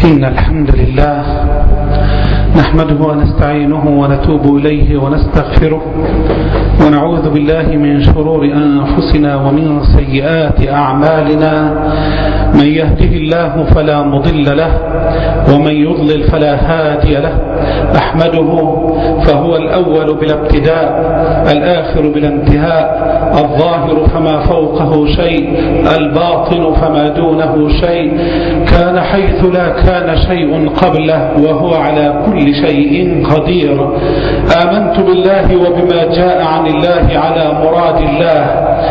إن الحمد لله نحمده ونستعينه ونتوب إليه ونستغفره ونعوذ بالله من شرور أنفسنا ومن سيئات أعمالنا. من يهده الله فلا مضل له ومن يضلل فلا هادي له. أحمده فهو الأول بلا ابتداء، الآخر بلا انتهاء، الظاهر فما فوقه شيء، الباطن فما دونه شيء، كان حيث لا كان شيء قبله وهو على كل شيء قدير. آمنت بالله وبما جاء عن الله على مراد الله،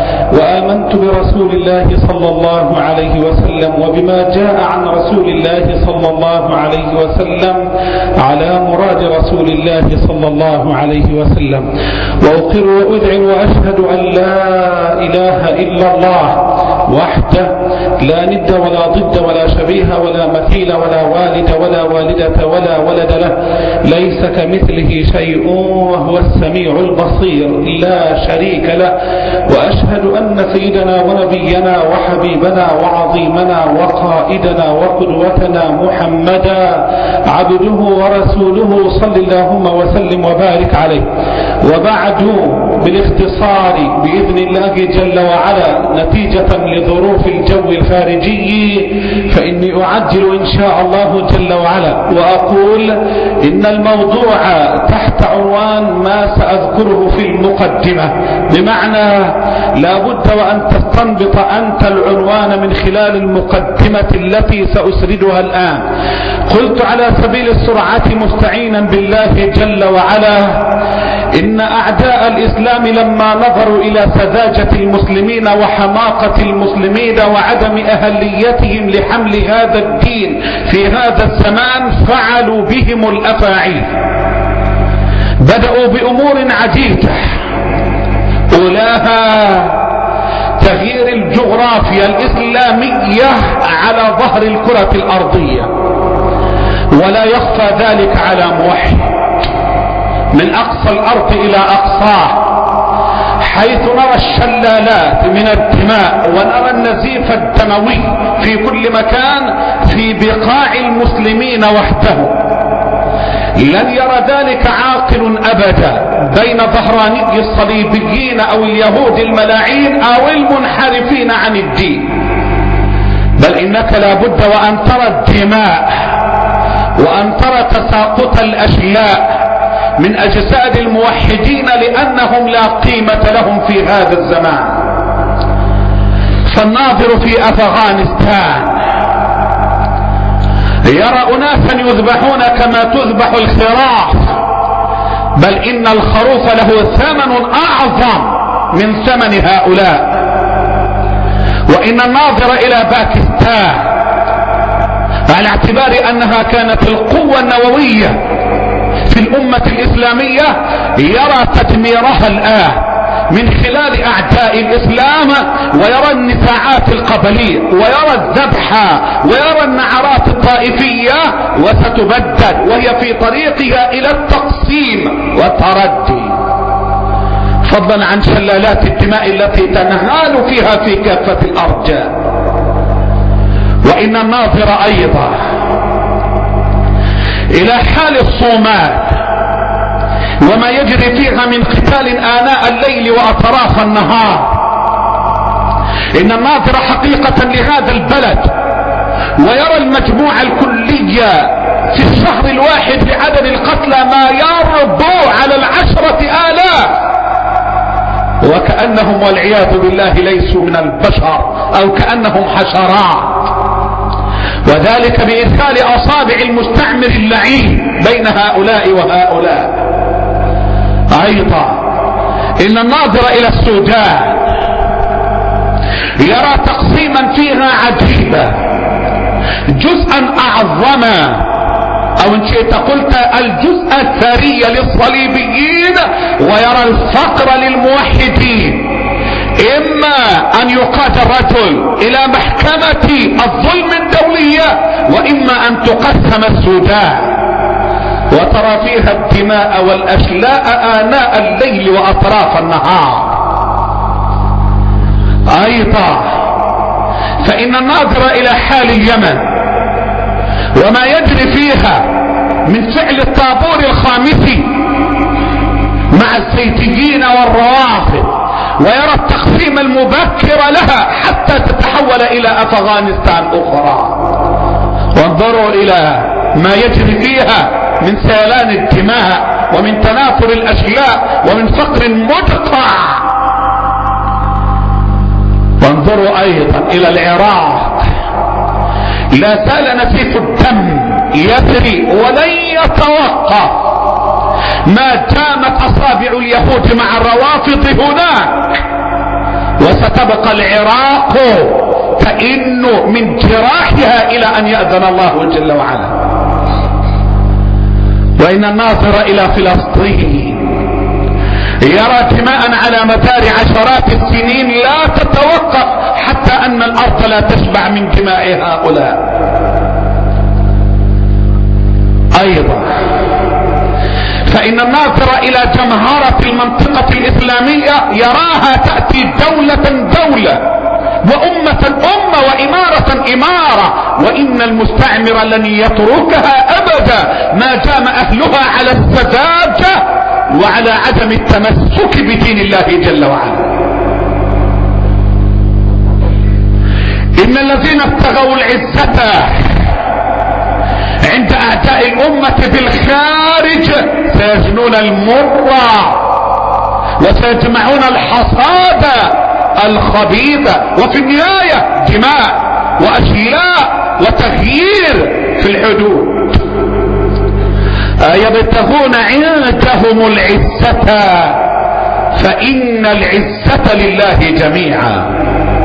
وآمنت برسول الله صلى الله عليه وسلم وبما جاء عن رسول الله صلى الله عليه وسلم على مراد رسول الله صلى الله عليه وسلم. وأقر وأذعن وأشهد أن لا إله إلا الله وحده لا ند ولا ضد ولا شبيه ولا مثيل ولا والد ولا والدة ولا ولد له، ليس كمثله شيء وهو السميع البصير لا شريك له. وأشهد أن سيدنا ونبينا وحبيبنا وعظيمنا وقائدنا وقدوتنا محمدا عبده ورسوله صلى اللهم وسلم وبارك عليه. وبعد، بالاختصار بإذن الله جل وعلا نتيجة لظروف الجو الخارجي، فإني أعجل إن شاء الله جل وعلا وأقول إن الموضوع تحت عنوان ما سأذكره في المقدمة، بمعنى لا بد وأن تستنبط أنت العنوان من خلال المقدمة التي سأسردها الآن. قلت على سبيل السرعة مستعينا بالله جل وعلا إن أعداء الإسلام لما نظروا إلى سذاجة المسلمين وحماقة المسلمين وعدم أهليتهم لحمل هذا الدين في هذا الزمان فعلوا بهم الأفاعيل. بدأوا بأمور عديدة، أولاها تغيير الجغرافيا الإسلامية على ظهر الكرة الأرضية، ولا يخفى ذلك على موحد من أقصى الأرض إلى أقصاه، حيث نرى الشلالات من الدماء ونرى النزيف الدموي في كل مكان في بقاع المسلمين وحده. لن يرى ذلك عاقل أبدا بين ظهراني الصليبيين أو اليهود الملاعين أو المنحرفين عن الدين، بل إنك لا بد وأن ترى الدماء وأن ترى تساقط الأشياء من أجساد الموحدين، لأنهم لا قيمة لهم في هذا الزمان. فالناظر في أفغانستان يرى أناسا يذبحون كما تذبح الخراف، بل إن الخروف له ثمن أعظم من ثمن هؤلاء. وإن الناظر إلى باكستان على اعتبار أنها كانت القوة النووية في الأمة الإسلامية يرى تدميرها الآن من خلال أعداء الإسلام، ويرى النزاعات القبلية ويرى الذبح ويرى النعرات الطائفية، وستبدد وهي في طريقها إلى التقسيم والتردي، فضلا عن شلالات الدماء التي تنهال فيها في كافة الأرجاء. وإن الناظر أيضا إلى حال الصومال وما يجري فيها من قتال آناء الليل وأطراف النهار. إن الناظر حقيقة لهذا البلد ويرى المجموعة الكلية في الشهر الواحد بعدد القتلى ما يربو على 10,000، وكأنهم والعياذ بالله ليسوا من البشر أو كأنهم حشرات، وذلك بإدخال أصابع المستعمر اللعين بين هؤلاء وهؤلاء. أيضا إن الناظر إلى السودان يرى تقسيما فيها عجيبا، جزءا أعظما أو إن شئت قلت الجزء الثري للصليبيين، ويرى الفقر للموحدين. إما أن يقاد الرجل إلى محكمة الظلم الدولية، وإما أن تقسم السودان وترى فيها الدماء والأشلاء آناء الليل وأطراف النهار. أيضا فإن الناظر إلى حال اليمن وما يجري فيها من فعل الطابور الخامس مع الزيتيين والروافض، ويرى التقسيم المبكر لها حتى تتحول الى افغانستان اخرى. وانظروا الى ما يجري فيها من سيلان الدماء ومن تناثر الاشلاء ومن فقر مدقع. وانظروا ايضا الى العراق، لا زال نزيف الدم يسري ولن يتوقف ما دامت اصابع اليهود مع الروافض هناك، وستبقى العراق تئن من جراحها الى ان يأذن الله جل وعلا. وان الناظر الى فلسطين يرى دماء على مدار عشرات السنين لا تتوقف، حتى ان الارض لا تشبع من دماء هؤلاء. ايضا فان الناظر الى جمهرة المنطقة الاسلامية يراها تأتي دولة وامة وامارة امارة، وان المستعمر لن يتركها ابدا ما دام اهلها على السذاجة وعلى عدم التمسك بدين الله جل وعلا. ان الذين ابتغوا العزة عند اعداء الامة بالخارج سيجنون المر وسيجمعون الحصاد الخبيثة، وفي النهاية دماء واشلاء وتغيير في الحدود. يبتغون عندهم العزة فإن العزة لله جميعا.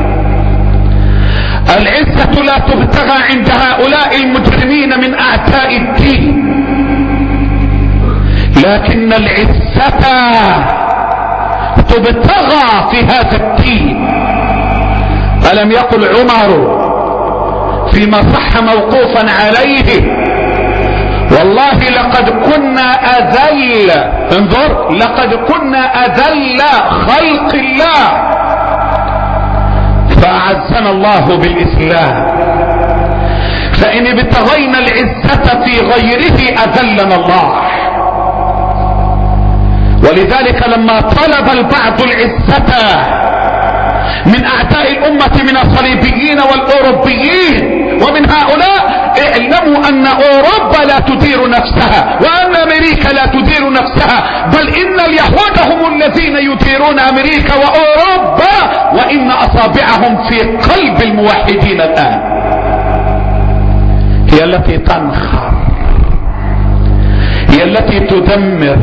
العزة لا تبتغى عند هؤلاء المجرمين من أعداء الدين، لكن العزة تبتغى في هذا الدين. ألم يقل عمر فيما صح موقوفا عليه: والله لقد كنا أذل، انظر، لقد كنا أذل خلق الله فأعزنا الله بالإسلام، فإن ابتغينا العزة في غيره أذلنا الله. ولذلك لما طلب البعض العزة من أعداء الأمة من الصليبيين والأوروبيين ومن هؤلاء، اعلموا أن أوروبا لا تدير نفسها وأن أمريكا لا تدير نفسها، بل إن اليهود هم الذين يديرون أمريكا وأوروبا، وإن أصابعهم في قلب الموحدين الآن. هي التي تنخر، هي التي تدمر،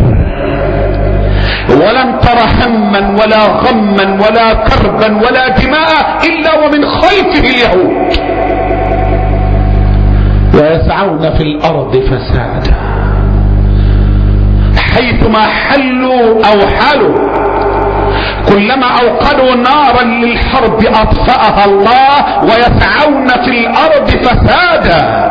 ولن ترى هما ولا غما ولا كربا ولا دماء إلا ومن خلفه اليهود، ويسعون في الأرض فسادا حيثما حلوا أو حالوا، كلما أوقدوا نارا للحرب أطفأها الله، ويسعون في الأرض فسادا.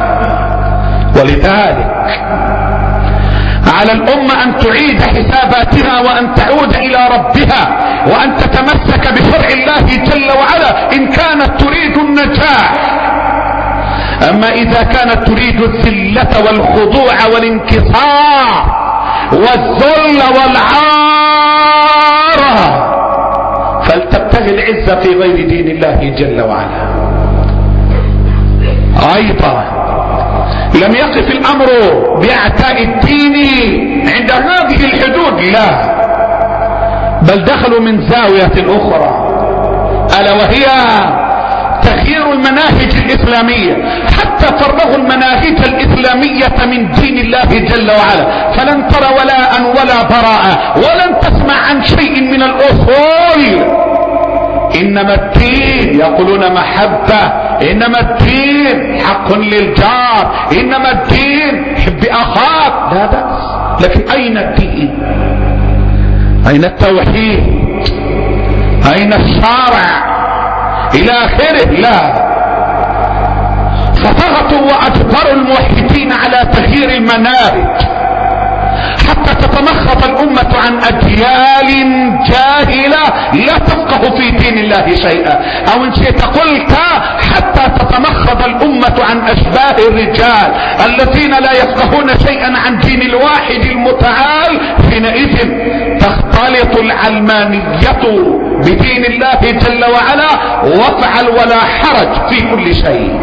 ولذلك على الأمة أن تعيد حساباتها وأن تعود إلى ربها وأن تتمسك بشرع الله جل وعلا إن كانت تريد النجاح. أما إذا كانت تريد الذلة والخضوع والانكسار والذل والعار فلتبتغي العزة في غير دين الله جل وعلا. أيضا لم يقف الأمر بأعداء الدين عند هذه الحدود، لا، بل دخلوا من زاوية أخرى، ألا وهي تغيير المناهج الإسلامية، حتى فرغوا المناهج الإسلامية من دين الله جل وعلا، فلن ترى ولاء ولا براءة، ولن تسمع عن شيء من الأصول. إنما الدين، يقولون محبة، إنما الدين حق للجار، إنما الدين حب أخاك، لا بأس، لكن أين الدين؟ أين التوحيد؟ أين الشرع؟ إلى آخره. لا، فضغطوا وأجبروا الموحدين على تغيير المناهج حتى تتمخض الأمة عن أجيال جاهلة لا تفقه في دين الله شيئا، أو إن شئت قلت حتى تتمخض الأمة عن أشباه هؤلاء الرجال الذين لا يفقهون شيئا عن دين الواحد المتعال، حينئذ تختلط العلمانية بدين الله جل وعلا، وافعل ولا حرج في كل شيء.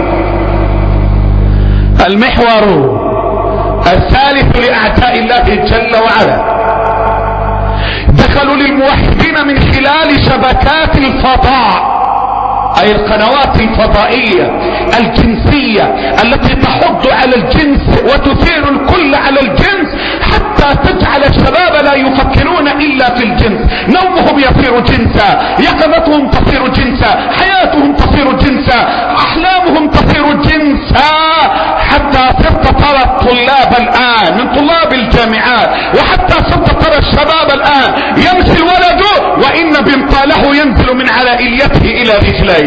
المحور الثالث لأعداء الله جل وعلا، دخلوا للموحدين من خلال شبكات الفضاء، أي القنوات الفضائية الجنسية التي تحض على الجنس وتثير الكل على الجنس، حتى تجعل الشباب لا يفكرون إلا في الجنس. نومهم يصير جنسا، يقظتهم تصير جنسا، حياتهم تصير جنسا، أحلامهم تصير جنسا، حتى صرت ترى الطلاب الآن من طلاب الجامعات، وحتى صرت ترى الشباب الآن يمشي الولد وإن بنطاله ينزل من على إليته إلى رجليه.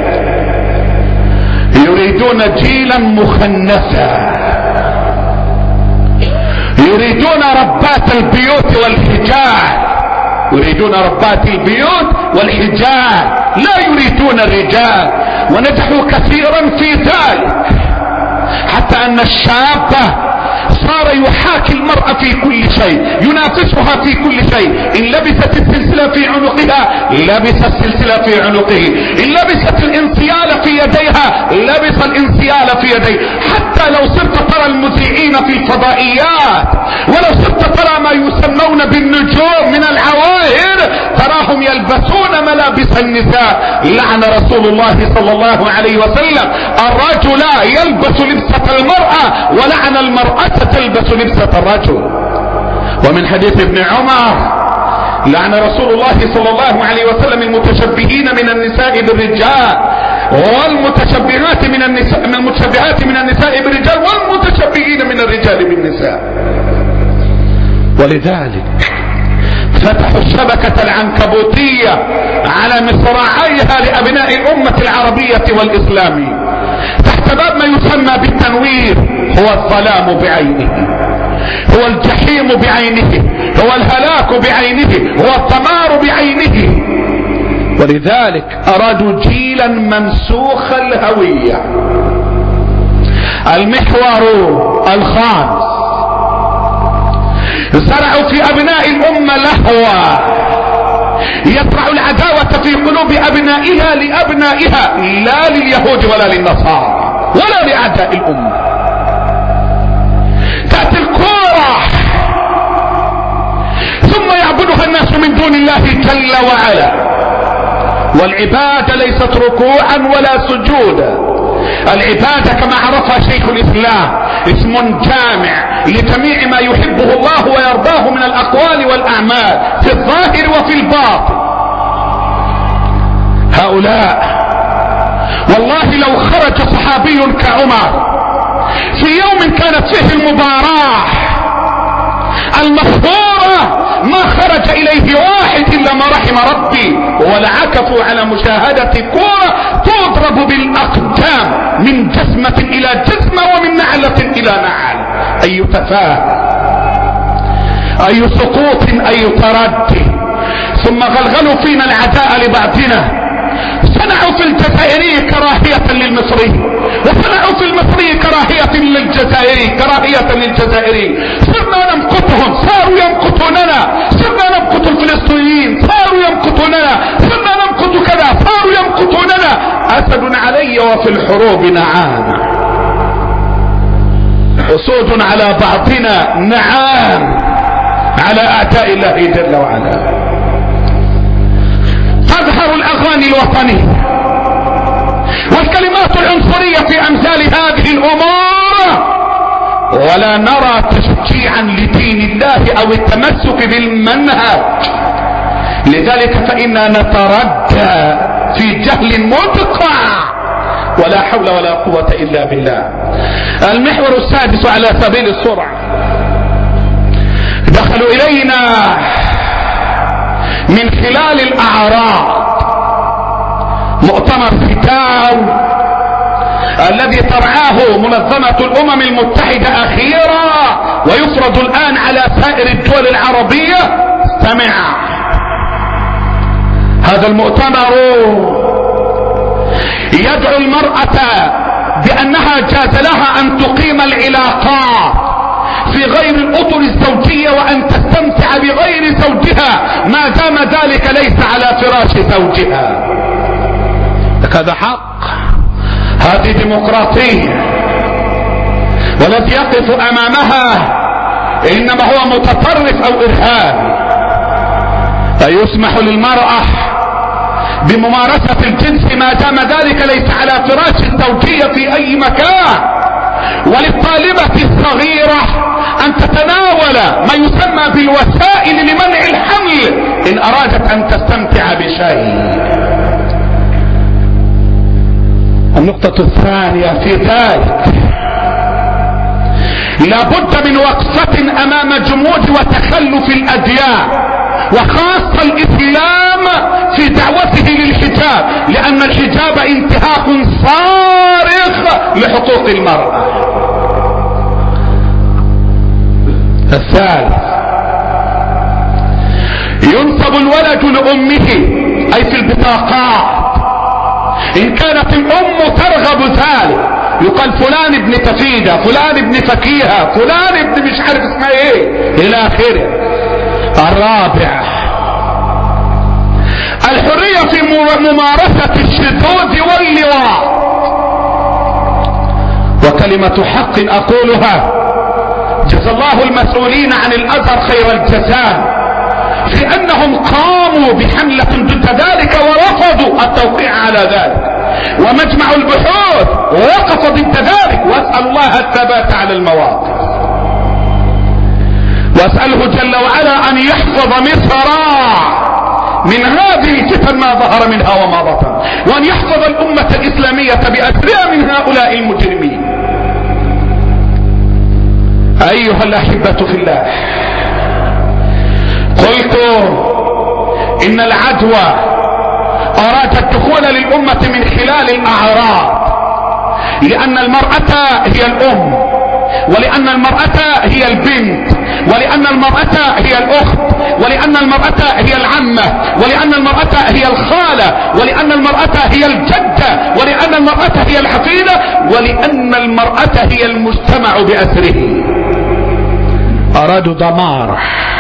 يريدون جيلا مخنثا، يريدون ربات البيوت والحجاب، يريدون ربات البيوت والحجاب، لا يريدون الرجال، ونجحوا كثيرا في ذلك، حتى ان الشاب صار يحاكي المرأة في كل شيء، ينافسها في كل شيء. إن لبست السلسلة في عنقها لبس السلسلة في عنقه، إن لبست الانسيال في يديها لبس الانسيال في يديه. حتى لو صرت ترى المذيعين في الفضائيات، ولو صرت ترى ما يسمون بالنجوم من العواهر، تراهم يلبسون ملابس النساء. لعن رسول الله صلى الله عليه وسلم الرجل يلبس لبسة المرأة، ولعن المرأة تلبس لبسة الرجل. ومن حديث ابن عمر لعن رسول الله صلى الله عليه وسلم المتشبهين من النساء بالرجال، والمتشبهات من النساء بالرجال، والمتشبهين من الرجال بالنساء. ولذلك فتحوا الشبكة العنكبوتية على مصراعيها لأبناء الأمة العربية والإسلامية تحت باب ما يسمى بالتنوير. هو الظلام بعينه، هو الجحيم بعينه، هو الهلاك بعينه، هو الدمار بعينه. ولذلك أرادوا جيلا ممسوخ الهوية. المحور الخامس، زرعوا في أبناء الأمة لهوة، يزرع العداوة في قلوب أبنائها لأبنائها، لا لليهود ولا للنصارى ولا لأعداء الأمة. تأتي الكورة ثم يعبدها الناس من دون الله جل وعلا، والعبادة ليست ركوعا ولا سجودا. العبادة كما عرفها شيخ الإسلام اسم جامع لجميع ما يحبه الله ويرضاه من الأقوال والأعمال في الظاهر وفي الباطن. هؤلاء والله لو خرج صحابي كعمر في يوم كانت فيه المباراة المشهورة ما خرج إليه واحد إلا ما رحم ربي، ولعكفوا على مشاهدة كورة تضرب بالأقدام من جسمة إلى جسمة ومن نعلة إلى نعل. أي تفاهة، أي سقوط، أي تردي. ثم غلغلوا فينا العداء لبعضنا. صنعوا في الجزائري كراهية للمصري، وصنعوا في المصري كراهية للجزائري. صرنا نمقتهم صاروا يمقتوننا، صرنا نمقت الفلسطينيين صاروا يمقتوننا، صرنا نمقت كذا صاروا يمقتوننا. أسد علي وفي الحروب نعام، أسود على بعضنا نعام، على أعداء الله جل وعلا. تظهر الأغاني الوطنية والكلمات العنصرية في أمثال هذه الأمور، ولا نرى تشجيعا لدين الله أو التمسك بالمنهج. لذلك فإنا نتردى في جهل مدقع، ولا حول ولا قوة إلا بالله. المحور السادس على سبيل السرعة، دخلوا إلينا من خلال الأعراض. مؤتمر فتاو الذي ترعاه منظمة الأمم المتحدة أخيرا ويفرض الآن على سائر الدول العربية. استمع، هذا المؤتمر يدعو المرأة بأنها جاز لها أن تقيم العلاقات في غير الأطر الزوجية وأن تستمتع بغير زوجها ما دام ذلك ليس على فراش زوجها. هذا حق، هذه ديمقراطية، والذي يقف أمامها إنما هو متطرف أو إرهابي. لا يسمح للمرأة بممارسة الجنس ما دام ذلك ليس على فراش الزوجية في أي مكان. وللطالبة الصغيرة أن تتناول ما يسمى بالوسائل لمنع الحمل إن أرادت أن تستمتع بشيء. النقطة الثانية في ذلك، لابد من وقفة أمام جمود وتخلف الأديان وخاصة الإسلام في دعوته للحجاب، لأن الحجاب انتهاك صارخ لحقوق المرأة. الثالث، ينسب الولد لأمه أي في البطاقات إن كانت الأم ترغب ذلك، يقال فلان ابن تفيدة، فلان ابن فكيهة، فلان ابن مش عارف اسمها ايه إلى آخره. الرابع، الحرية في ممارسة الشذوذ واللواط. وكلمة حق أقولها، جزا الله المسؤولين عن الأزهر خير الجزاء في أنهم قاموا بحملة ضد ذلك ورفضوا التوقيع على ذلك، ومجمع البحوث وقف ضد ذلك، واسأل الله الثبات على المواقف، واسأله جل وعلا أن يحفظ مصر من هذه الفتن ما ظهر منها وما بطن، وأن يحفظ الأمة الإسلامية بأسرها من هؤلاء المجرمين. أيها الأحبة في الله، قلت إن العدوى أراد الدخول للأمة من خلال الأعراض، لأن المرأة هي الأم، ولأن المرأة هي البنت، ولأن المرأة هي الأخت، ولأن المرأة هي العمة، ولأن المرأة هي الخالة، ولأن المرأة هي الجدة، ولأن المرأة هي الحفيدة، ولأن المرأة هي المجتمع بأسره. أرادوا دمار.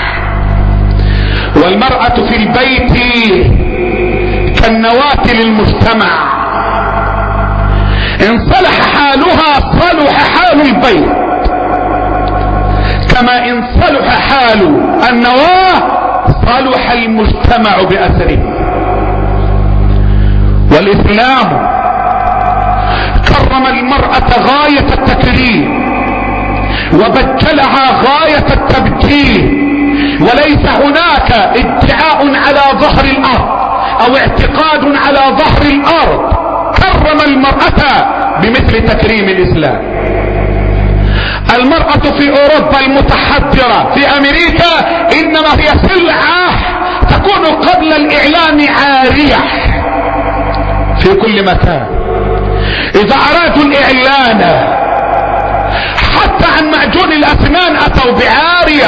والمرأة في البيت كالنواة للمجتمع، إن صلح حالها صلح حال البيت، كما إن صلح حال النواة صلح المجتمع بأثره. والإسلام كرم المرأة غاية التكريم وبجلها غاية التبجيل، وليس هناك ادعاء على ظهر الأرض أو اعتقاد على ظهر الأرض كرم المرأة بمثل تكريم الإسلام. المرأة في أوروبا المتحضرة في أمريكا إنما هي سلعة تكون قبل الإعلان عارية في كل مكان. إذا أرادوا الإعلان حتى عن معجون الأسنان أتوا بعارية،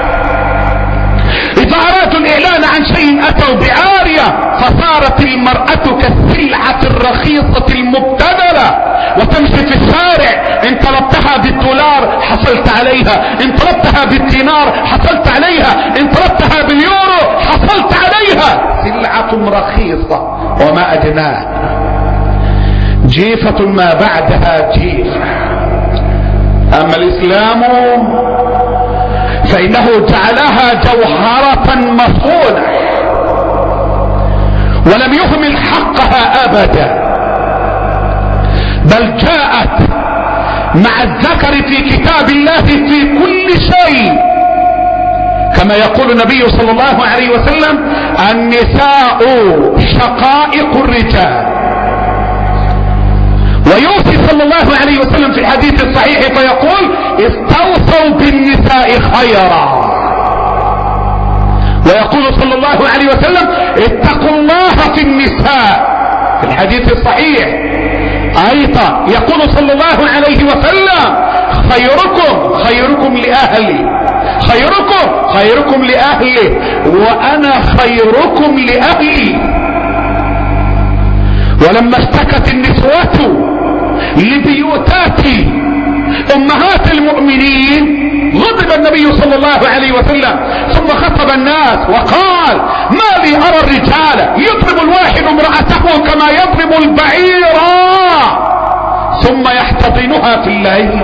إذا أرادوا الإعلان عن شيء أتوا بعارية، فصارت المرأة كالسلعة الرخيصة المبتذلة، وتمشي في الشارع إن طلبتها بالدولار حصلت عليها، إن طلبتها بالدينار حصلت عليها، إن طلبتها باليورو حصلت عليها، سلعة رخيصة وما أدناها، جيفة ما بعدها جيفة. أما الإسلام فإنه جعلها جوهرة مصونة ولم يهمل حقها أبدا، بل جاءت مع الذكر في كتاب الله في كل شيء، كما يقول النبي صلى الله عليه وسلم: النساء شقائق الرجال. ويوصي صلى الله عليه وسلم في الحديث الصحيح فيقول: استوصوا بالنساء خيرا. ويقول صلى الله عليه وسلم: اتقوا الله في النساء. في الحديث الصحيح ايضا يقول صلى الله عليه وسلم: خيركم لأهلي، خيركم لأهلي وأنا خيركم لأهلي. ولما اشتكت النسوة لبيوتات امهات المؤمنين غضب النبي صلى الله عليه وسلم، ثم خطب الناس وقال: ما لي ارى الرجال يضرب الواحد امرأته كما يضرب البعير ثم يحتضنها في الليل.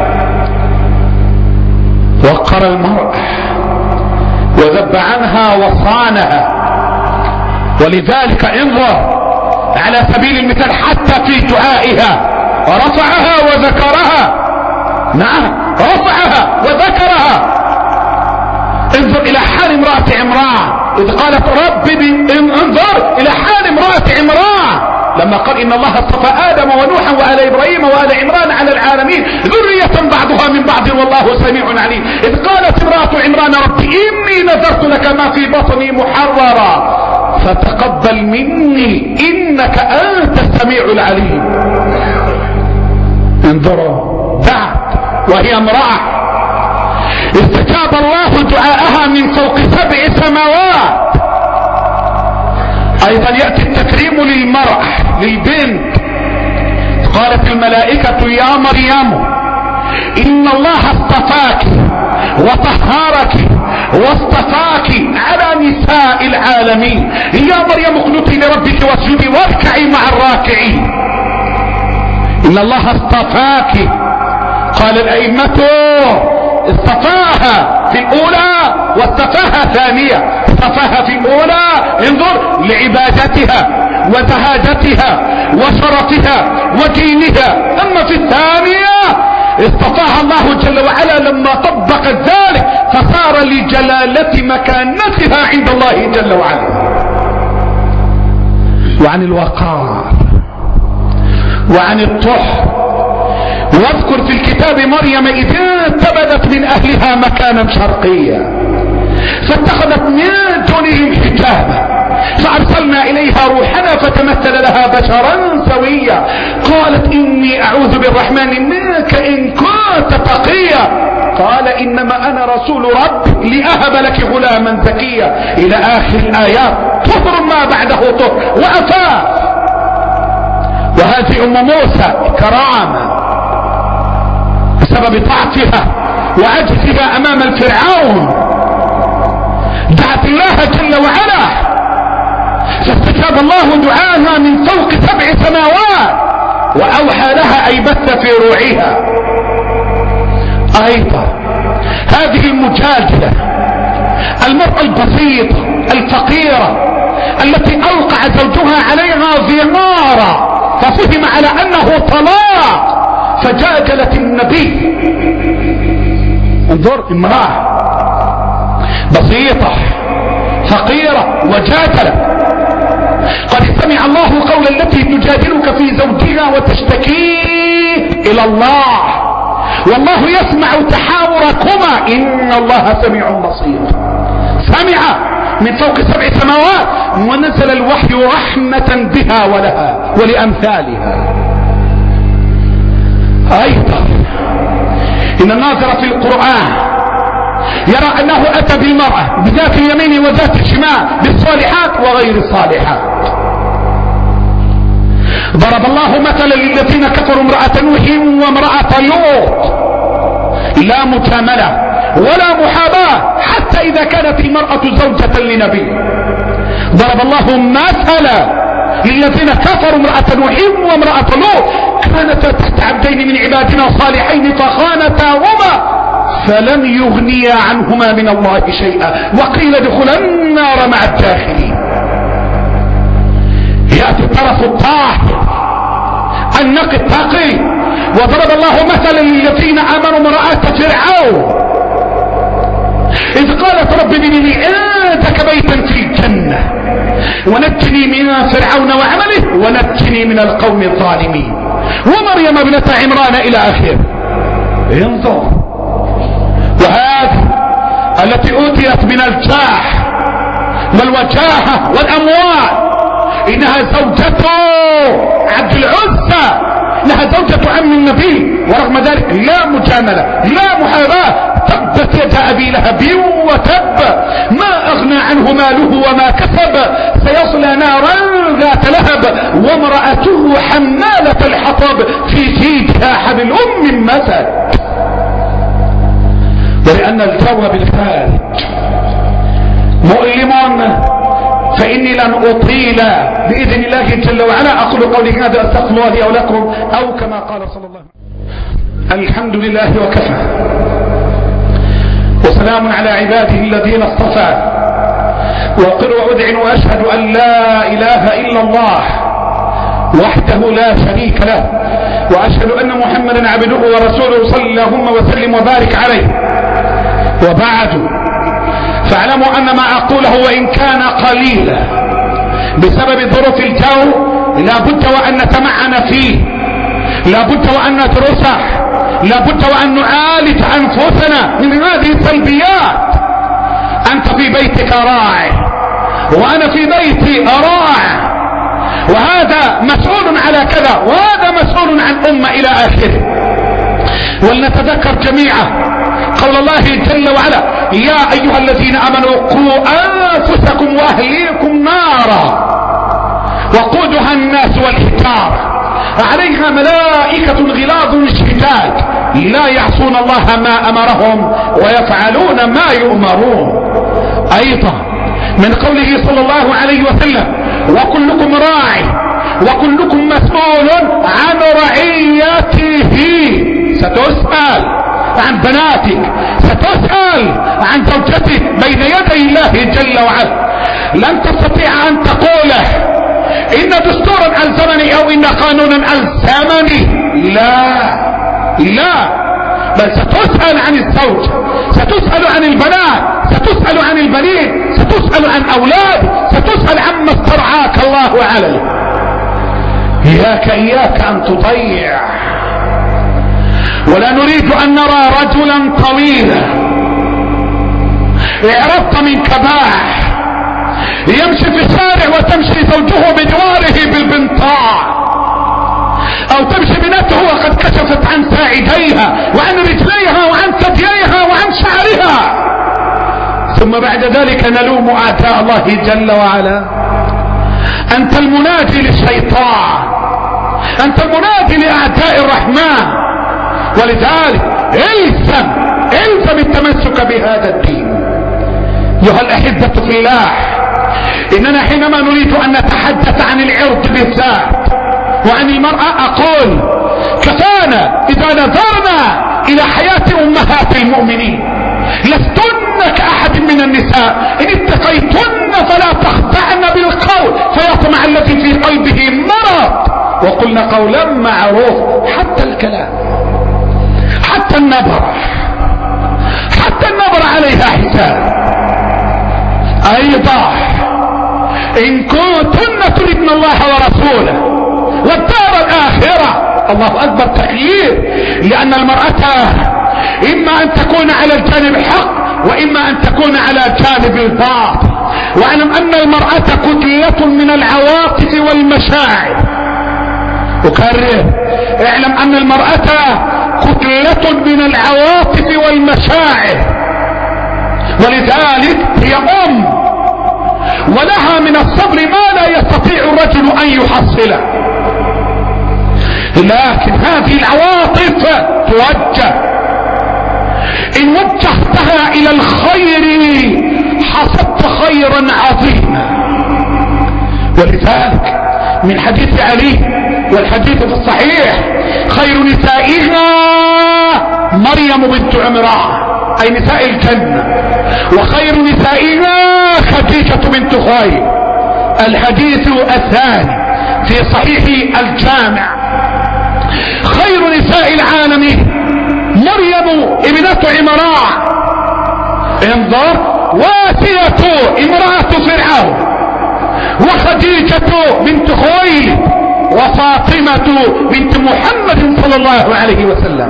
وقر المرأة وذب عنها وصانها. ولذلك انظر على سبيل المثال حتى في دعائها رفعها وذكرها. نعم، رفعها وذكرها. انظر الى حال امرأة عمران اذ قالت انظر الى حال امرأة عمران لما قال: ان الله اصطفى ادم ونوحا وآل ابراهيم وآل عمران على العالمين ذرية بعضها من بعض والله سميع عليم. اذ قالت امرأة عمران: رب اني نذرت لك ما في بطني محررا فتقبل مني انك انت السميع العليم. انظروا، دعت وهي امرأة استجاب الله دعاءها من فوق 7 سماوات. ايضا يأتي التكريم للمرأة للبنت. قالت الملائكة: يا مريم ان الله اصطفاك وطهرك واصطفاك على نساء العالمين. يا مريم اقنتي لربك واسجدي واركعي مع الراكعين. ان الله اصطفاك. قال الائمة: اصطفاها في الاولى واصطفاها ثانية. اصطفاها في الاولى انظر لعبادتها وزهادتها وشرفها ودينها. اما في الثانية اصطفاها الله جل وعلا لما طبقت ذلك فصار لجلالة مكانتها عند الله جل وعلا. وعن الوقار وعن الطهر. واذكر في الكتاب مريم إذ انتبذت من أهلها مكانا شرقيا فاتخذت من دونهم حجابا فأرسلنا إليها روحنا فتمثل لها بشرا سويا قالت: إني أعوذ بالرحمن منك إن كنت تقيا. قال: إنما أنا رسول رب لأهب لك غلاما زكيا إلى آخر الآيات. طهر ما بعده طهر وأفاف. وهذه أم موسى كرامة بسبب ضعفها وعجزها امام الفرعون دعت الله جل وعلا فاستجاب الله دعاها من فوق 7 سماوات واوحى لها اي بث في روعها. ايضا هذه المجادلة المرأة البسيطة الفقيرة التي اوقع زوجها عليها زمارا ففهم على انه طلاق فجادلت النبي. انظر، امرأة بسيطة فقيرة وجادلت. قد سمع الله قول التي تجادلك في زوجها وتشتكي الى الله والله يسمع تحاوركما ان الله سميع بصير. سمع من فوق 7 سماوات ونزل الوحي رحمة بها ولها ولأمثالها. ايضا ان الناظر في القرآن يرى انه اتى بالمرأة بذات اليمين وذات الشمال بالصالحات وغير الصالحات. ضرب الله مثلا للذين كفروا امرأة نوح وامرأة لوط لا مجاملة ولا محاباة حتى اذا كانت المرأة زوجة لنبي. ضرب الله مثلا للذين كفروا امرأة نوح وامرأة لوط كانتا تحت عبدين من عبادنا صالحين فخانتاهما فلم يغنيا عنهما من الله شيئا وقيل ادخلا النار مع الداخلين. يأتي الطرف الطاهر النقي التقي. وضرب الله مثلا للذين امنوا امرأة فرعون اذ قالت رب ابن لي عندك بيتا في الجنة ونجني من فرعون وعمله ونجني من القوم الظالمين ومريم ابنة عمران الى اخره. انظر، وهذه التي اوتيت من الجاه والوجاهة والاموال انها زوجته عبد العزى، انها زوجة عم النبي ورغم ذلك لا مجاملة لا محاباة تبت يد أبي لهب وتب ما أغنى عنه ماله وما كسب سيصلى نارا ذات لهب وامرأته حمالة الحطب في جيدها حبل من مسد. ولأن الجو بالخارج مؤلم فإني لن أطيل بإذن الله جل وعلا. أقول قولي هذا أستغفر الله لي ولكم أو كما قال صلى الله عليه وسلم. الحمد لله وكفى وسلام على عباده الذين اصطفى وأقر وأدعن وأشهد أن لا إله إلا الله وحده لا شريك له وأشهد أن محمدا عبده ورسوله صلى اللهم وسلم وبارك عليه. وبعد فاعلموا أن ما أقوله وإن كان قليلا بسبب ظروف الجو لا بد وأن نتمعن فيه، لا بد وأن ندرسه، لا بد وأن نعالج أنفسنا من هذه السلبيات. أنت في بيتك راعي وأنا في بيتي راعي، وهذا مسؤول على كذا وهذا مسؤول عن أمة إلى آخره. ولنتذكر جميعا قول الله جل وعلا يا أيها الذين آمنوا قوا أنفسكم وأهليكم نارا وقودها الناس والحجارة عليها ملائكة غلاظ شداد لا يعصون الله ما أمرهم ويفعلون ما يؤمرون. أيضا من قوله صلى الله عليه وسلم وكلكم راعي وكلكم مسؤول عن رعيته. ستسأل عن بناتك، ستسأل عن زوجتك بين يدي الله جل وعلا. لن تستطيع أن تقوله إن دستورا ألزمني أو إن قانونا ألزمني، لا لا، بل ستسأل عن الزوج، ستسأل عن البنات، ستسأل عن البنين، ستسأل عن أولاد، ستسأل عما استرعاك الله عليه. إياك أن تضيع. ولا نريد أن نرى رجلا طويلا اعرضت من كباح يمشي في الشارع وتمشي زوجه بجواره بالبنطاع، او تمشي بنته وقد كشفت عن ساعديها وعن رجليها وعن ثدييها وعن شعرها، ثم بعد ذلك نلوم اعداء الله جل وعلا. انت المنادي للشيطان، انت المنادي لاعداء الرحمن. ولذلك الزم التمسك بهذا الدين. ايها الاحبة في الله، اننا حينما نريد ان نتحدث عن العرض بالذات وعن المرأة اقول كفانا اذا نظرنا الى حياة امهات المؤمنين. لستن كاحد من النساء ان اتقيتن فلا تخضعن بالقول فيطمع الذي في قلبه مرض وقلنا قولا معروف. حتى الكلام، حتى النبرة عليها حساب. ايضا ان كنتن تردن الله ورسوله والدار الاخرة، الله اكبر تخيير، لان المرأة اما ان تكون على الجانب الحق واما ان تكون على جانب الباطل. واعلم ان المرأة كتلة من العواطف والمشاعر. اكرر، اعلم ان المرأة كتلة من العواطف والمشاعر، ولذلك هي ولها من الصبر ما لا يستطيع الرجل ان يحصله. لكن هذه العواطف توجه، ان وجهتها الى الخير حصدت خيرا عظيما. ولذلك من حديث علي والحديث في الصحيح خير نسائها مريم بنت عمران اي نساء الجنة، وخير نسائها خديجة بنت خويلد. الحديث الثاني في صحيح الجامع خير نساء العالم مريم ابنة عمران. انظر، واسية امرأة فرعون، وخديجة بنت خويلد، وفاطمة بنت محمد صلى الله عليه وسلم.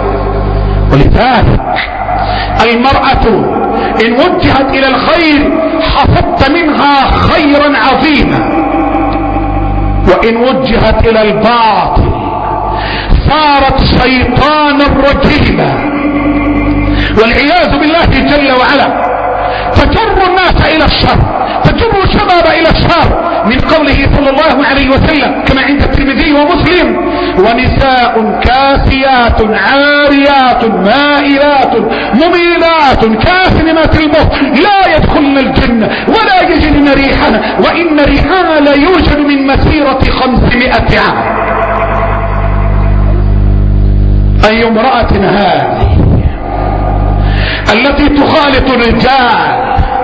ولذلك المرأة ان وجهت الى الخير حصدت منها خيرا عظيما، وان وجهت الى الباطل صارت شيطانا رجيما. والعياذ بالله جل وعلا تجر الناس الى الشر، تجر الشباب الى الشر، من قوله صلى الله عليه وسلم كما عند الترمذي ومسلم: ونساء كاسيات عاريات مائلات مميلات كاسنمات المخ لا يدخلن الجنة ولا يجدن ريحها وإن ريحها لا يوجد من مسيرة 500 عام. أي امرأة هذه التي تخالط الرجال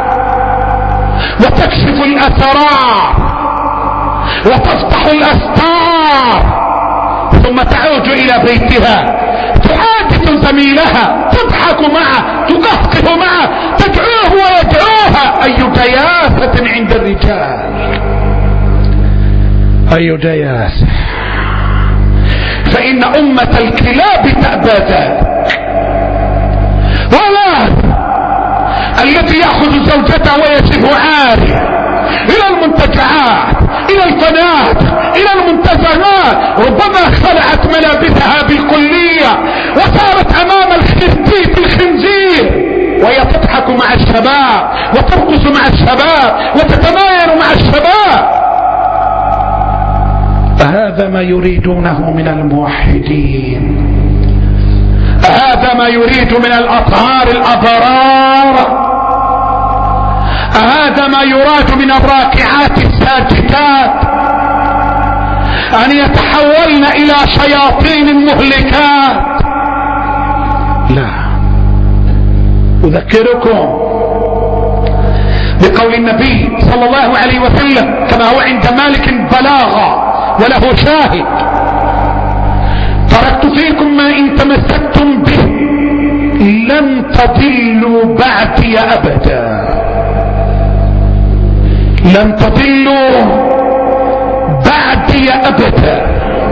وتكشف الأسرار وتفتح الأستار ثم تعود إلى بيتها تعاتب زميلها، تضحك معه، تقهقه معه، تدعوه ويدعوها. أي دياسة عند الرجال، أي دياسة. فإن أمة الكلاب تأبى ذلك. ولا التي يأخذ زوجته ويسف عارية إلى المنتجعات، إلى القناة، إلى المنتزهات، ربما خلعت ملابسها بالكلية وصارت أمام الخرتيت الخنزير وهي تضحك مع الشباب وترقص مع الشباب وتتمايل مع الشباب. أهذا ما يريدونه من الموحدين؟ أهذا ما يريد من الأطهار الأبرار؟ أهذا ما يراد من الراكعات الساجدات أن يتحولن إلى شياطين مهلكات؟ لا. أذكركم بقول النبي صلى الله عليه وسلم كما هو عند مالك بلاغا وله شاهد: تركت فيكم ما إن تمسكتم به لن تضلوا بعدي أبدا، لن تضلوا بعدي أبدا،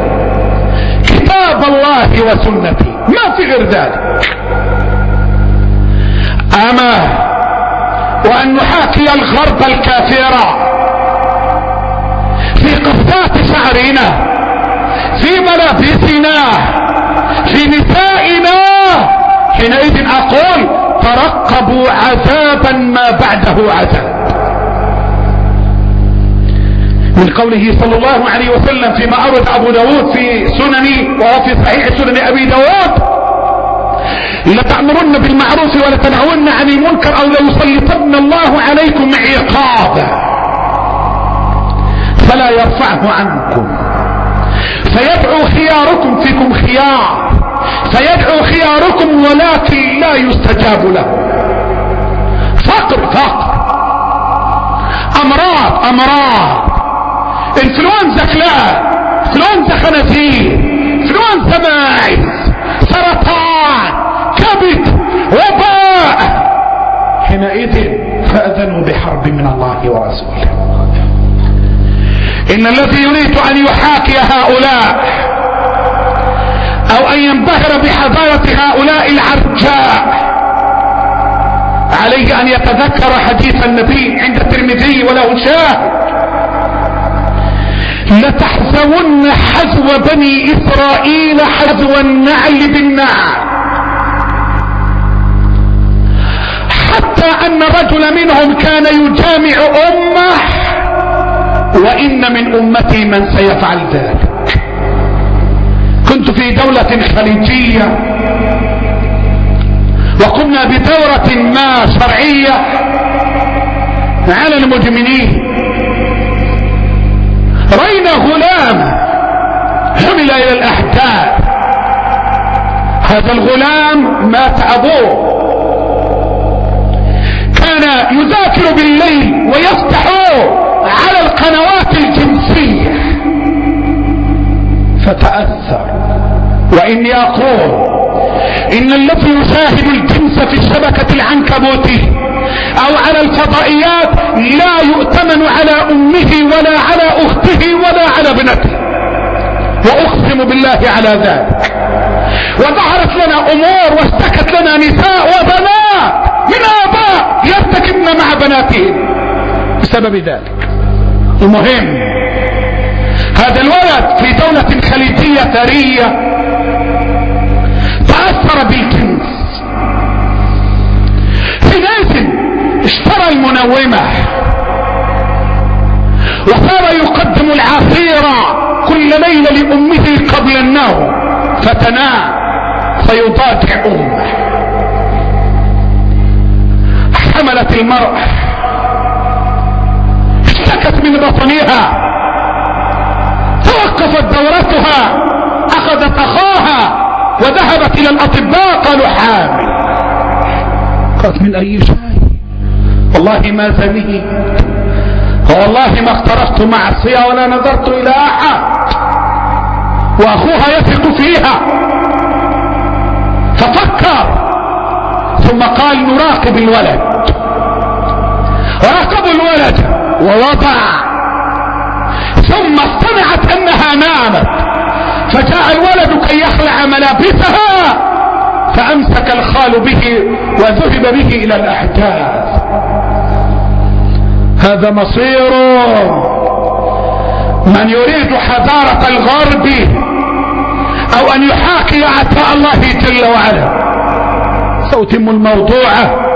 كتاب الله وسنتي، ما في غير ذلك. أما وأن نحاكي الغرب الكافرة في قصات شعرنا، في ملابسنا، في نسائنا، حينئذ أقول: ترقبوا عذابا ما بعده عذاب. من قوله صلى الله عليه وسلم فيما أورد أبو داود في سنني وهو في صحيح سنن أبي داود: لتأمرن بالمعروف ولتنهون عن المنكر أو ليسلطن الله عليكم عقابا فلا يرفعه عنكم، فيدعو خياركم فيكم خيار، فيدعو خياركم ولكن لا يستجاب له. فقر، أمراض، انفلونزا كلاب، انفلونزا خنازير، انفلونزا ماعز، سرطان، كبد، وباء. حينئذ فأذنوا بحرب من الله ورسوله. إن الذي يريد أن يحاكي هؤلاء أو أن ينبهر بحضارة هؤلاء العرجاء عليه أن يتذكر حديث النبي عند الترمذي وله شاهد: لتحذون حذو بني إسرائيل حذو النعل بالنعل، حتى أن رجل منهم كان يجامع أمه وإن من أمتي من سيفعل ذلك. كنت في دولة خليجية وقمنا بدورة ما شرعية على المدمنين. رأينا غلام حمل إلى الأحداث، هذا الغلام مات أبوه، كان يذاكر بالليل ويفتح على القنوات الجنسية فتأثر. وإني أقول إن الذي يشاهد الجنس في الشبكة العنكبوتية أو على الفضائيات لا يؤتمن على أمه ولا على أخته ولا على ابنته، وأقسم بالله على ذلك. وظهرت لنا أمور واشتكت لنا نساء وبنات من آباء يرتكبن مع بناتهم بسبب ذلك. المهم هذا الولد في دولة خليجية ثرية تأثر بالجنس، الخمر المنومة، وصار يقدم العصير كل ليلة لأمه قبل النوم، فتنام فيضاجع أمه. حملت المرأة، اشتكت من بطنها، توقفت دورتها، أخذت أخاها وذهبت إلى الأطباء، قالوا حامل. قالت من أي شيء؟ والله ما زنيت، والله ما اقترفت معصية ولا نظرت إلى أحد. وأخوها يثق فيها، ففكر ثم قال نراقب الولد. راقبوا الولد ووضع، ثم اصطنعت أنها نامت، فجاء الولد كي يخلع ملابسها، فأمسك الخال به وذهب به إلى الأحداث. هذا مصيره من يريد حضارة الغرب أو أن يحاكي عطاء الله جل وعلا. سأتم الموضوع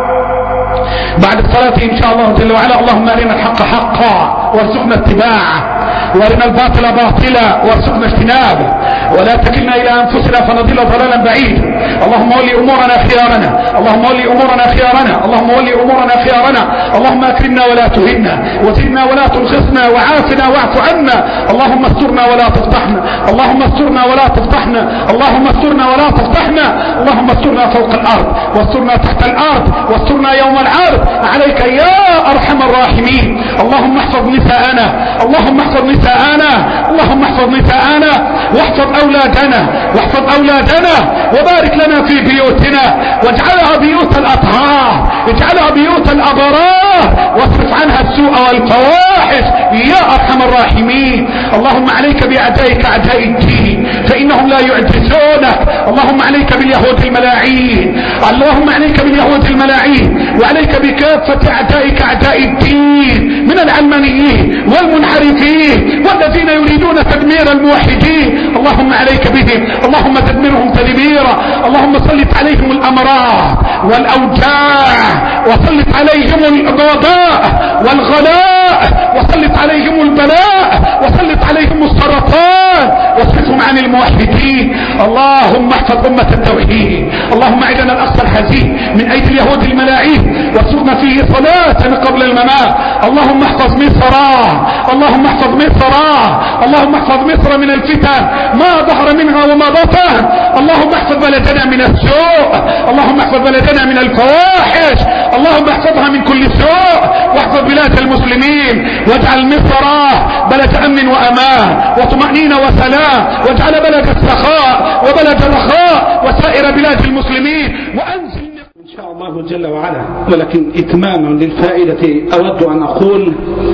بعد الصلاة إن شاء الله جل وعلا. اللهم أرنا الحق حقا وارزقنا اتباعه، وارنا الباطل باطلا وارزقنا اجتنابه، ولا تكلنا الى انفسنا فنضل ضلالا بعيدا. اللهم ولي امورنا خيارنا، اللهم ولي امورنا خيارنا، اللهم ولي امورنا خيارنا. اللهم اكرمنا ولا تهنا، وزدنا ولا تنقصنا، وعافنا واعف عنا. اللهم استرنا ولا تفضحنا، اللهم استرنا ولا تفضحنا، اللهم استرنا ولا تفضحنا. اللهم استرنا فوق الارض، واسترنا تحت الارض، واسترنا يوم العرض عليك يا ارحم الراحمين. اللهم احفظ نساءنا، اللهم احفظ نساءنا، اللهم احفظ نساءنا، واحفظ اولادنا، واحفظ اولادنا، وبارك لنا في بيوتنا، واجعلها بيوت الاطهار، اجعلها بيوت الابرار، واصرف عنها السوء والفواحش يا ارحم الراحمين. اللهم عليك باعدائك اعداء الدين، فانهم لا يعجزونك. اللهم عليك باليهود الملاعين، اللهم عليك باليهود الملاعين، وعليك بكافة اعدائك اعداء الدين من العلمانيين والمنحرفين والذين يريدون تدمير الموحدين. اللهم عليك بهم، اللهم تدمرهم تدميرا. اللهم سلط عليهم الامراض والاوجاع، وسلط عليهم الوباء والغلاء، وسلط عليهم البلاء، وسلط عليهم السرطان، واصرفهم عن الموحدين. اللهم احفظ امة التوحيد. اللهم اعدنا الاقصى الحزين من ايدي اليهود الملاعين، وارزقنا فيه صلاة قبل الممات. اللهم احفظ مصر، اللهم احفظ مصر، اللهم احفظ مصر من الفتن ما ظهر منها وما بطن. اللهم احفظ بلدنا من السوء، اللهم احفظ بلدنا من الفواحش، اللهم احفظها من كل سوء، واحفظ بلاد المسلمين، واجعل مصر بلد امن وامان وطمأنينة وسلام، واجعل بلد السخاء وبلد الرخاء وسائر بلاد المسلمين، وانزل إن شاء الله جل وعلا. ولكن إتماما للفائدة أود أن أقول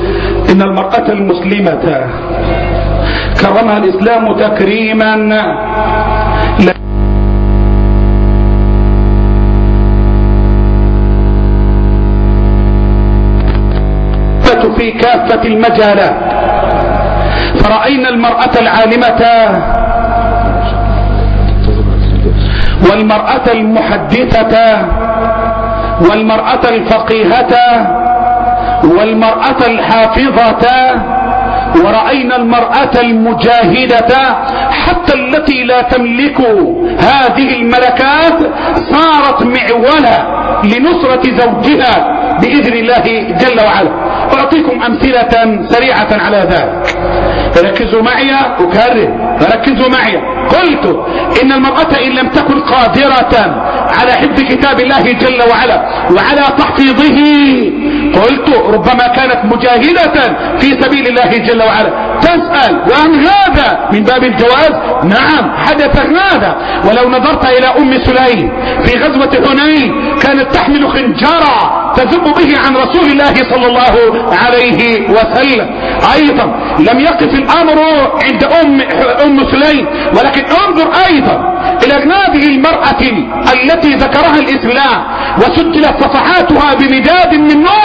إن المرأة المسلمة كرمها الإسلام تكريما في كافة المجالات. فرأينا المرأة العالمة والمرأة المحدثة والمرأة الفقيهة والمرأة الحافظة، ورأينا المرأة المجاهدة حتى التي لا تملك هذه الملكات صارت معولة لنصرة زوجها بإذن الله جل وعلا. أعطيكم أمثلة سريعة على ذلك. ركزوا معي، أكرر ركزوا معي. قلت إن المرأة إن لم تكن قادرة على حفظ كتاب الله جل وعلا وعلى تحفيظه، قلت ربما كانت مجاهدة في سبيل الله جل وعلا. تسأل وأن هذا من باب الجواز؟ نعم حدث هذا. ولو نظرت إلى أم سليم في غزوة حنين كانت تحمل خنجرا تذب به عن رسول الله صلى الله عليه وسلم. أيضا لم يقف الأمر عند أم سليم، ولكن انظر أيضا إلى هذه المرأة التي ذكرها الإسلام وسجلت صفحاتها بمداد من نور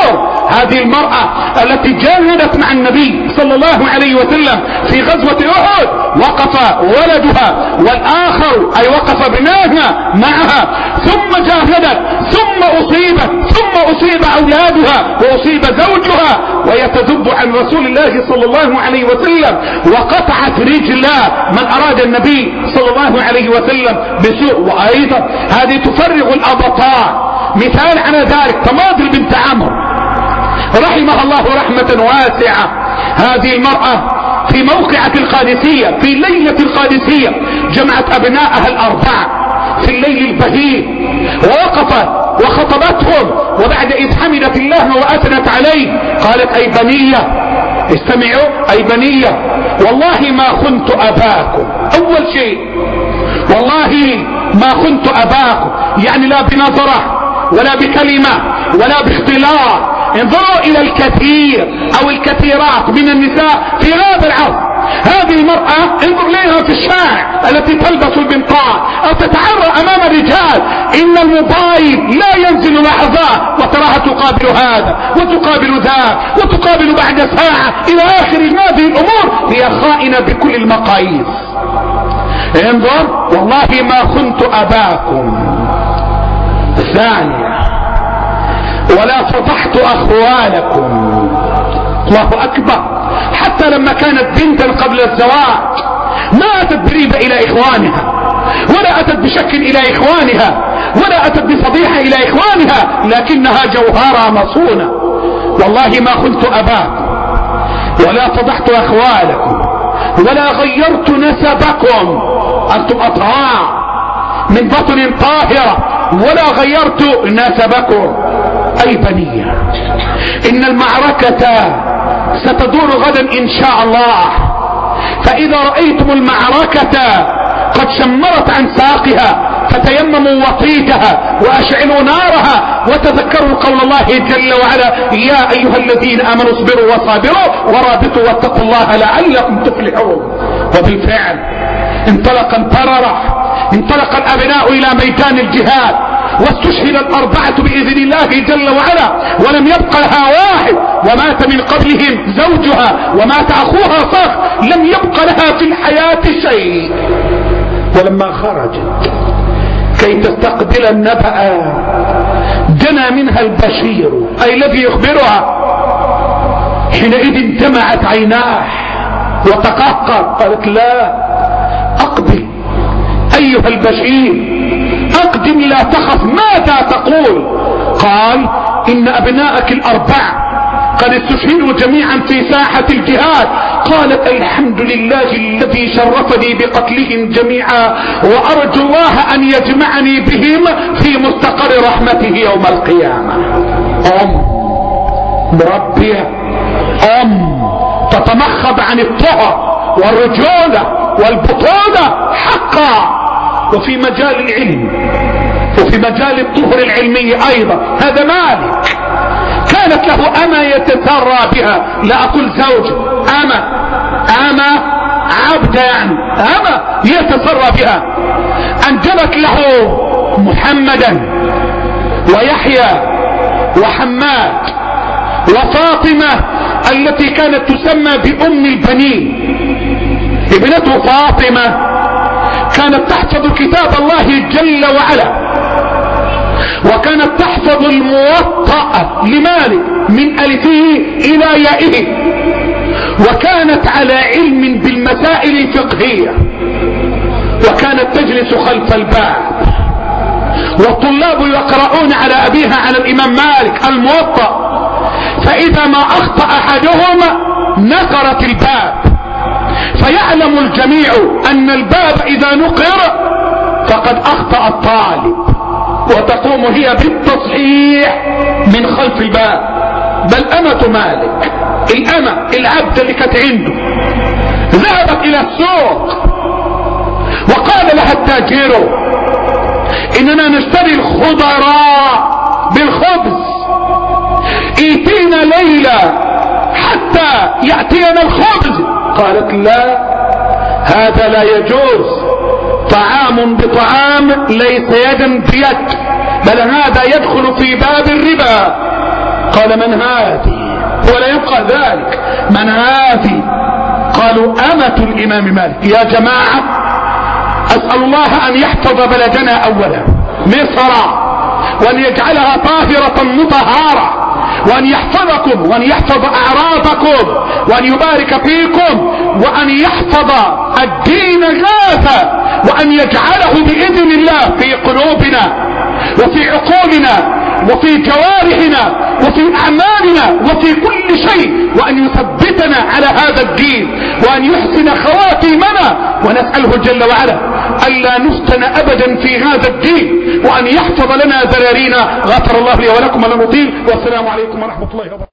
هذه المرأة التي جاهدت مع النبي صلى الله عليه وسلم في غزوة أحد، وقف ولدها والآخر أي وقف ابنها معها، ثم جاهدت، ثم أصيبت، ثم أصيب أولادها وأصيب زوجها، وهي تذب عن رسول الله صلى الله عليه وسلم، وقطعت رجلا من أراد النبي صلى الله عليه وسلم بسوء. وأيضا هذه تفرغ الأبطال. مثال على ذلك تماضل بنت عمرو رحمها الله رحمة واسعة. هذه المرأة في موقعة القادسية، في ليلة القادسية، جمعت أبنائها الأربعة في الليل البهيم، ووقفت وخطبتهم، وبعد إذ حمدت الله وأثنت عليه قالت: أي بنية، استمعوا، أي بنية، والله ما خنت أباكم. أول شيء والله ما خنت أباكم، يعني لا بنظرة ولا بكلمة ولا باختلاط. انظروا إلى الكثير أو الكثيرات من النساء في هذا العصر. هذه المرأة انظر لها في الشارع التي تلبس البنطال أو تتعرى أمام الرجال، إن الموبايل لا ينزل لحظات وتراها تقابل هذا وتقابل ذاك وتقابل بعد ساعة إلى آخر هذه الأمور. هي خائنة بكل المقاييس. انظر: والله ما خنت أباكم. الثانية: ولا فضحت أخوالكم. الله أكبر. حتى لما كانت بنتا قبل الزواج ما أتت بريبة إلى إخوانها، ولا أتت بشك إلى إخوانها، ولا أتت بفضيحة إلى إخوانها، لكنها جوهرة مصونة. والله ما خنت أباكم ولا فضحت أخوالكم ولا غيرت نسبكم. أنتم أطهار من بطن طاهرة، ولا غيرت نسبكم. أي بنية، إن المعركة ستدور غدا إن شاء الله، فإذا رأيتم المعركة قد شمرت عن ساقها فتيمموا وطيتها وأشعلوا نارها، وتذكروا قول الله جل وعلا: يا أيها الذين آمنوا اصبروا وصابروا ورابطوا واتقوا الله لعلكم تفلحون. وبالفعل انطلق انطلق الأبناء إلى ميدان الجهاد، واستشهد الأربعة بإذن الله جل وعلا، ولم يبق لها واحد، ومات من قبلهم زوجها ومات أخوها صخ، لم يبق لها في الحياة شيء. ولما خرجت كي تستقبل النبأ جنى منها البشير أي الذي يخبرها، حينئذ دمعت عيناه وتقهقر. قالت: لا، أقبل أيها البشير، أقدم، لا تخف، ماذا تقول؟ قال: إن أبنائك الأربعة قد استشهدوا جميعا في ساحة الجهاد. قالت: الحمد لله الذي شرفني بقتلهم جميعا، وأرجو الله أن يجمعني بهم في مستقر رحمته يوم القيامة. مربية، تتمخض عن الطهر والرجولة والبطولة حقا. وفي مجال العلم وفي مجال الطهر العلمي أيضا. هذا مالك كانت له أما يتسرى بها، لا أقول زوج، أما عبد، يعني أما يتسرى بها. أنجبت له محمدا ويحيى وحماد وفاطمة التي كانت تسمى بأم البنين. ابنته فاطمة كانت تحفظ كتاب الله جل وعلا، وكانت تحفظ الموطأ لمالك من ألفه إلى يائه، وكانت على علم بالمسائل الفقهية، وكانت تجلس خلف الباب، والطلاب يقرؤون على أبيها على الإمام مالك الموطأ، فإذا ما أخطأ أحدهم نقرت الباب، فيعلم الجميع أن الباب إذا نقر فقد أخطأ الطالب، وتقوم هي بالتصحيح من خلف الباب. بل أمة مالك، الأمة العبد اللي كانت عنده، ذهبت إلى السوق وقال لها التاجر: إننا نشتري الخضراء بالخبز، ائتينا ليلة حتى يأتينا الخبز. قالت: لا، هذا لا يجوز، طعام بطعام ليس يدا بيد، بل هذا يدخل في باب الربا. قال من هذه؟ ولا يبقى ذلك، من هذه؟ قالوا أمة الإمام مالك. يا جماعة أسأل الله أن يحفظ بلدنا أولا مصر، وأن يجعلها طاهرة مطهرة، وأن يحفظكم وأن يحفظ أعراضكم وأن يبارك فيكم، وأن يحفظ الدين غاثا، وأن يجعله بإذن الله في قلوبنا وفي عقولنا وفي جوارحنا وفي أعمالنا وفي كل شيء، وأن يثبتنا على هذا الدين، وأن يحسن خواتيمنا، ونسأله جل وعلا ألا نفتن أبدا في هذا الدين، وأن يحفظ لنا ذرارينا. غفر الله لي ولكم ولنطيل، والسلام عليكم ورحمة الله وبركاته.